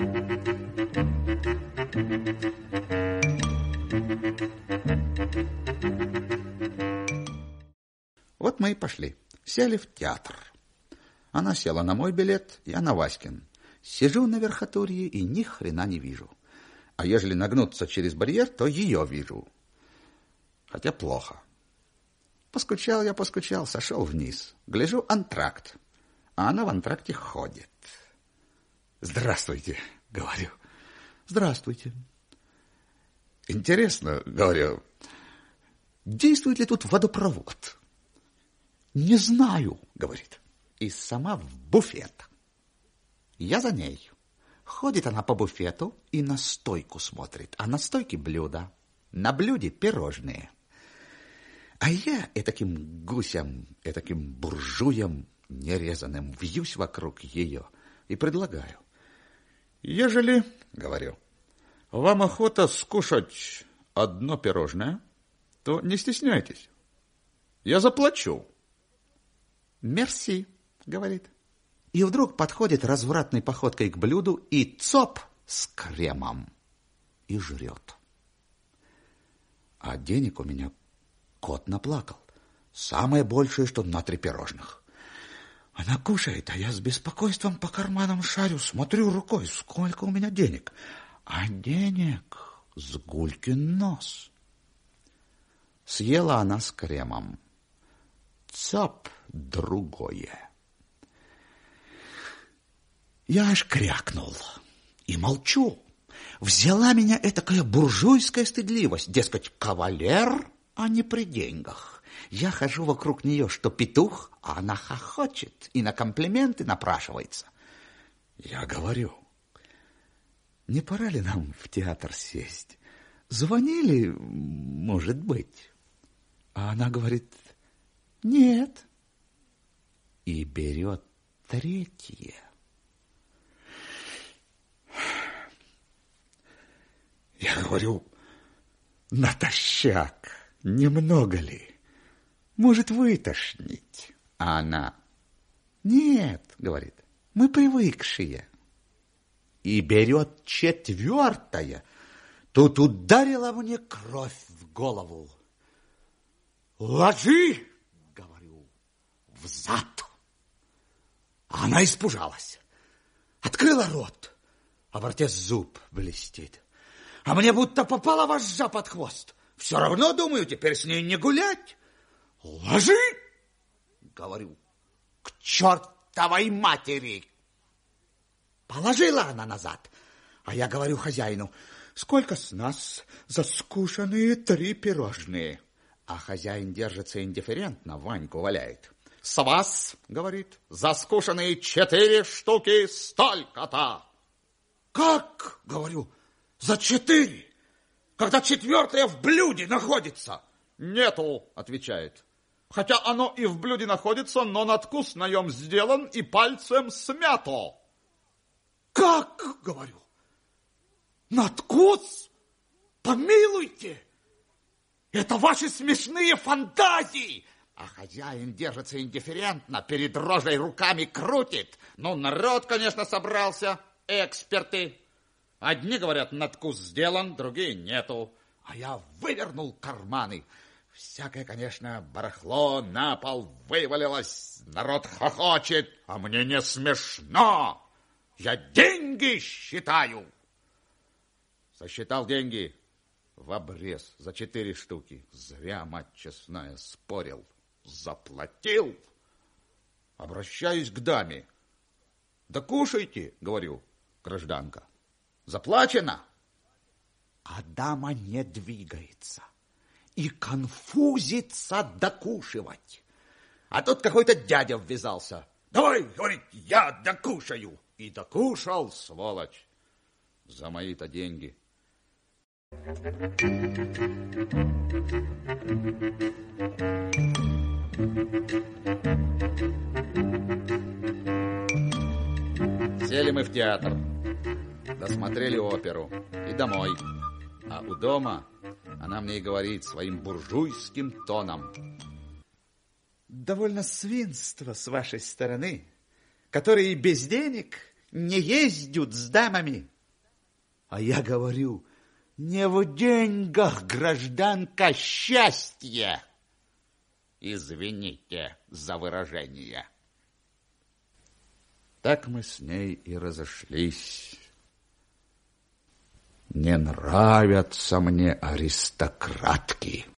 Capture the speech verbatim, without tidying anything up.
Вот мы и пошли. Сели в театр. Она села на мой билет, я на Васькин. Сижу на верхотурье и ни хрена не вижу. А ежели нагнуться через барьер, то ее вижу. Хотя плохо. Поскучал я, поскучал, сошел вниз. Гляжу, антракт. А она в антракте ходит. «Здравствуйте», — говорю. «Здравствуйте». «Интересно», — говорю, «действует ли тут водопровод?» «Не знаю», — говорит. И сама в буфет. Я за ней. Ходит она по буфету и на стойку смотрит. А на стойке блюда. На блюде пирожные. А я этаким гусем, этаким буржуем нерезанным вьюсь вокруг ее и предлагаю. «Ежели, — говорю, — вам охота скушать одно пирожное, то не стесняйтесь. Я заплачу». «Мерси», — говорит. И вдруг подходит развратной походкой к блюду и цоп с кремом и жрет. А денег у меня кот наплакал. Самое большее, что на три пирожных. Она кушает, а я с беспокойством по карманам шарю, смотрю рукой, сколько у меня денег. А денег с гулькин нос. Съела она с кремом. Цоп другое. Я аж крякнул и молчу. Взяла меня этакая буржуйская стыдливость, дескать, кавалер, а не при деньгах. Я хожу вокруг нее, что петух, а она хохочет и на комплименты напрашивается. Я говорю, не пора ли нам в театр сесть? Звонили, может быть. А она говорит, нет. И берет третье. Я говорю, натощак, немного ли? Может, вытошнить? А она, нет, говорит, мы привыкшие. И берет четвертое. Тут ударила мне кровь в голову. Ложи, говорю, взад. Она испужалась. Открыла рот, а во рте зуб блестит. А мне будто попала вожжа под хвост. Все равно, думаю, теперь с ней не гулять. Ложи, говорю, к чертовой матери. Положила она назад. А я говорю хозяину, сколько с нас за скушанные три пирожные? А хозяин держится индифферентно, Ваньку валяет. С вас, говорит, за скушанные четыре штуки столько-то. Как, говорю, за четыре, когда четвертое в блюде находится? Нету, отвечает. Хотя оно и в блюде находится, но надкус на нем сделан и пальцем смято. Как, говорю, надкус? Помилуйте, это ваши смешные фантазии. А хозяин держится индифферентно, перед рожей руками крутит. Ну, народ, конечно, собрался, эксперты. Одни говорят, надкус сделан, другие нету. А я вывернул карманы. Всякое, конечно, барахло на пол вывалилось. Народ хохочет, а мне не смешно. Я деньги считаю. Сосчитал деньги в обрез за четыре штуки. Зря, мать честная, спорил. Заплатил. Обращаюсь к даме. Да кушайте, говорю, гражданка. Заплачено. А дама не двигается и конфузится докушивать. А тут какой-то дядя ввязался. Давай, говорит, я докушаю. И докушал, сволочь, за мои-то деньги. Сели мы в театр, досмотрели оперу и домой. А у дома она мне и говорит своим буржуйским тоном. Довольно свинство с вашей стороны, которые без денег не ездят с дамами. А я говорю, не в деньгах, гражданка, счастье. Извините за выражение. Так мы с ней и разошлись. Не нравятся мне аристократки.